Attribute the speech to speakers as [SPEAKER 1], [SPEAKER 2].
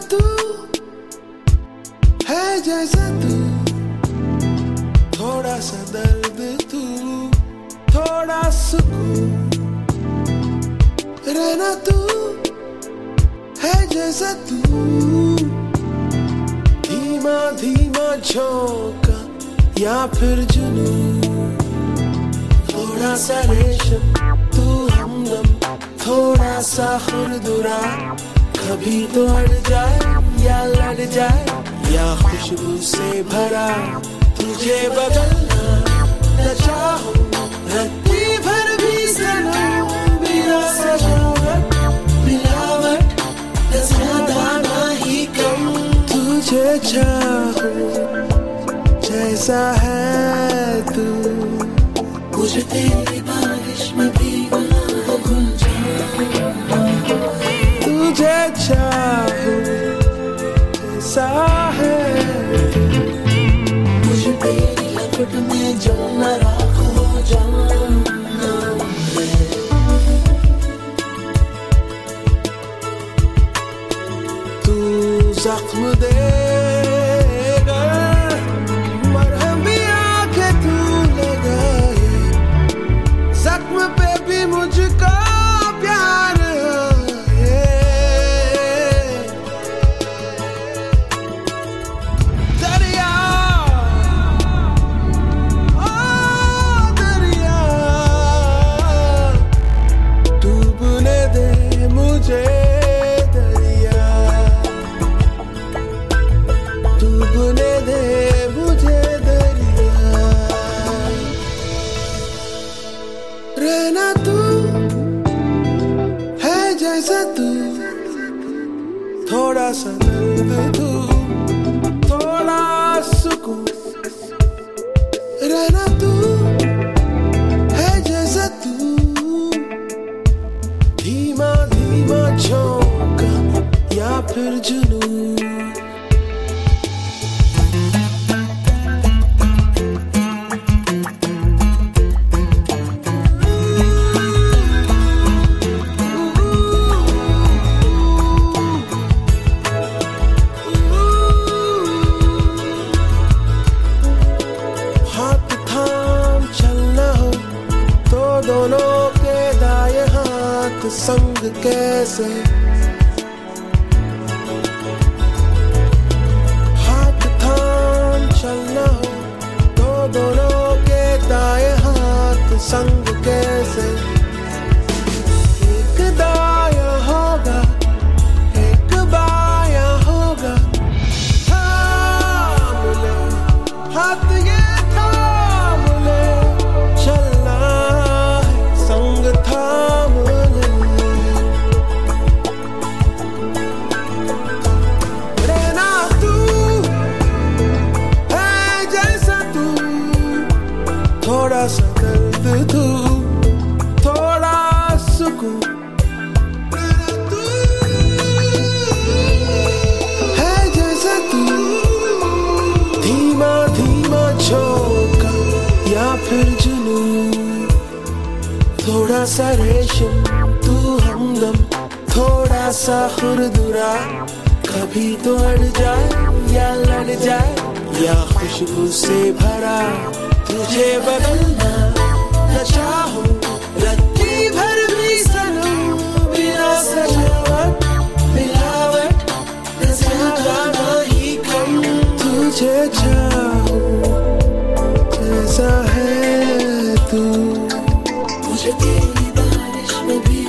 [SPEAKER 1] तू है जैसा तू, थोड़ा सा दर्द तू, थोड़ा सुकून। रहना तू है जैसा तू, धीमा धीमा झोंका या फिर जुनून। थोड़ा सा रेशम तू हमदम, थोड़ा सा खुरदुरा, कभी तो अड़ जाए या लड़ जाए, या खुशबू से भरा। तुझे बदलना न चाहूं रत्ती भर भी सनम, बिना सजावट मिलावट न ज्यादा ना ही कम। तुझे चाहूं जैसा है तू, मुझे तेरी बारिश में भीगना भूल जाऊं। तुझे चाहूं जैसा है तू, मुझे तेरी लपट में जम राख हो जाऊं। तू जख्म दे पे भी मुझको प्यार है। दरिया ओ दरिया, डूबने दे मुझे दरिया, डूबने दे मुझे दरिया। रहना तू है जैसा तू, थोड़ा सा दर्द तू, थोड़ा सुकून। रहना तू है जैसा तू, धीमा धीमा झोंका या फिर जुनून। दोनों के दाएं हाथ संग कैसे, हाथ थाम चलना हो तो दोनों के दाएं हाथ संग कैसे। एक दायां होगा एक बायां होगा, थाम ले हाथ ये थाम ले, चलना संग थाम ले। रहना तू है जैसा तू, थोड़ा सा दर्द तू, थोड़ा सुकून। रहना तू है जैसा तू, धीमा धीमा झोंका या फिर जुनून। थोड़ा सा रेशम तू हमदम, थोड़ा सा खुरदुरा, कभी तो अड़ जाए या लड़ जाए, या खुशबू से भरा। तुझे बदलना न चाहूं रत्ती भर भी सनम, बिना सजावट मिलावट न ज्यादा ना ही कम। तुझे चाहूं जैसा है तू, मुझे तेरी बारिश में भी